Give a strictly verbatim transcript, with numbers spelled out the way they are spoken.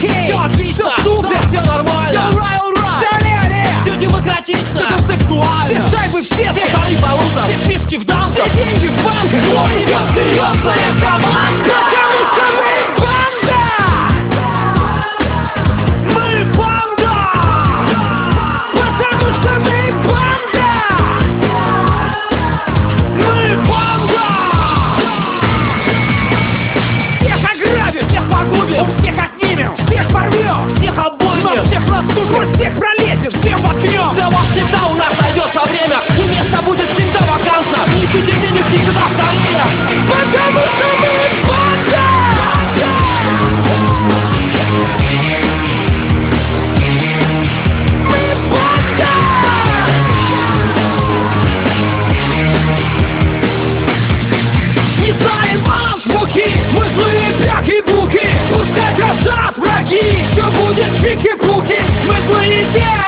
окей, все отлично, все супер, все нормально, все ура, ура, далее, все демократично, все сексуально, все шайбы, все, все шары по лузам, все списки в дамках, все деньги в банках. но идет серьезная команда, Потому что мы банда! Мы банда! Потому что мы банда! Мы банда! Всех ограбим, всех погубим, у всех отнимем, всех порвем, всех обоймем, но всех наступим, сквозь всех пролезем, всем воткнем. для вас всегда у нас найдется время, и место будет всегда вакантно, несите денег всегда вторые, Потому что мы банда! Мы банда! не знаем азбуки, Мы злые пяки-буки, пускай кричат враги, все будет чики-пуки, мы злые те,